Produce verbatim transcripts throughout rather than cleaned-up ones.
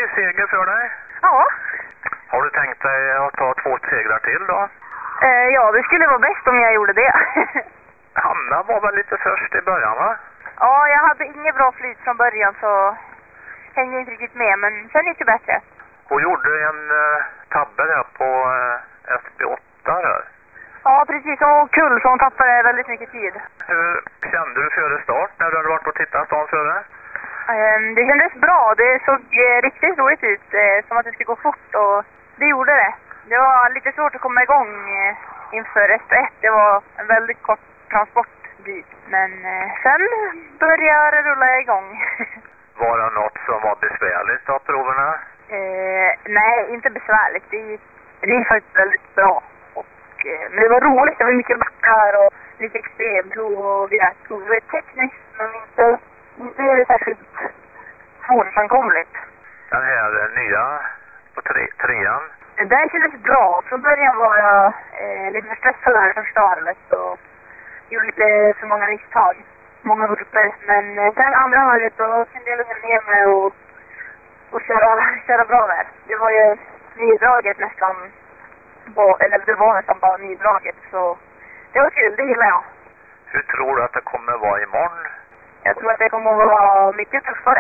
seger för dig. Ja. Har du tänkt dig att ta två segrar till då? Eh, ja, det skulle vara bäst om jag gjorde det. Hanna var väl lite först i början, va? Ja, jag hade inget bra flyt från början så hängde inte riktigt med, men sen gick det bättre. Hon gjorde en uh, tabbe där på uh, S B åtta där. Ja, precis. Och kul, så hon tappade väldigt mycket tid. Hur kände du före start när du hade varit och tittat stan före? Um, det kändes bra. Det såg eh, riktigt roligt ut. Eh, som att det skulle gå fort och det gjorde det. Det var lite svårt att komma igång eh, inför S ett. Det var en väldigt kort transport dit. Men eh, sen började det rulla igång. Var det något som var besvärligt av proverna? Eh, nej, inte besvärligt. Det, det är faktiskt väldigt bra. Och, eh, men det var roligt. Det var mycket backar och lite extremprov och det var tekniskt men inte, inte är det särskilt svårframkomligt. Den här nya på tre, trean? Det där kändes bra. Från början var jag eh, lite stressad här första varvet och gjorde lite för många misstag. Många grupper. Men eh, sen andra varvet då kunde jag lugna ner mig och, och köra, köra bra där. Det var ju nydraget nästan. På, eller det var nästan bara nydraget. Så det var kul, det gillar jag. Hur tror du att det kommer vara imorgon? Jag tror att det kommer att vara mycket tuffare.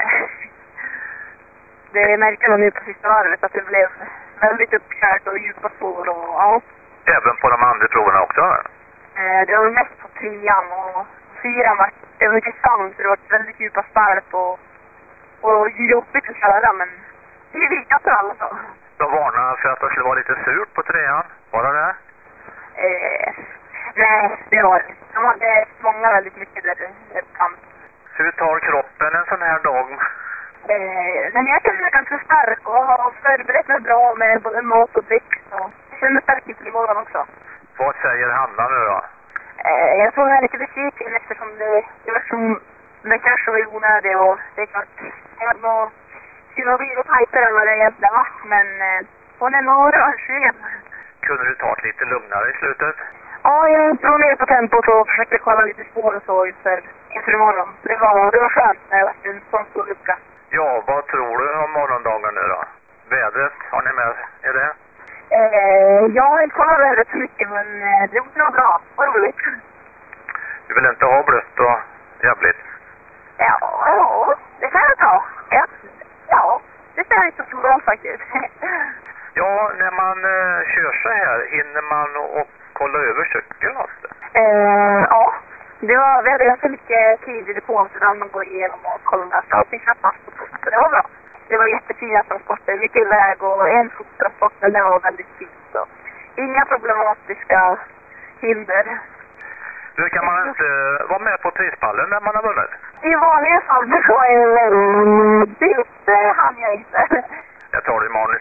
Det märkte man nu på sista varvet att det blev väldigt uppkört och djupa spår och ja. Även på de andra proverna också? Eh, det var mest på trean och fyran var det var mycket sand så det var väldigt djupa sparp och, och jobbigt att köra men det är lika för alla så. De varnade för att det skulle vara lite surt på trean. Var det det? Eh, nej, det var det. De hade många väldigt mycket där det kan. Hur tar kroppen en sån här dag? Eh, men jag känner mig ganska stark och har förberett mig bra med både mat och dryck. Så jag känner mig stark inför imorgon också. Vad säger Hanna nu då? Eh, jag tror jag är lite besviken eftersom det, det var som den kanske var onödig och det är klart jag hade nog skulle bli lite tajtare än vad det egentligen var. Men eh, hon är nog rörsvingen. Kunde du ta det lite lugnare i slutet? Ja, jag drog ner på tempot och försökte kolla lite spår och så inför, inför imorgon. Det var, det var skönt när det var en sån stor lucka. Ja, vad tror du om morgondagen nu då? Vädret, har ni med? Är det? Eh, jag har inte kollat vädret så mycket men eh, det var nog bra. Vad roligt. Du vill inte ha blött och jävligt? Ja, ja, det kan jag ta. Ja, ja det ser inte så bra faktiskt. Ja, när man eh, kör så här, hinner man och, och kolla över cykeln alltså? Eh, ja, det var, vi hade ganska mycket tid i depån så man går igenom och kollar så allting satt fast. Så det var bra. Det var jättefina transporter, mycket väg och en fottransport, men det var väldigt fint. Så. Inga problematiska hinder. Nu kan man inte vara med på prispallen när man har vunnit? I vanliga fall så är det väldigt, det hann jag inte. Jag tar det imorgon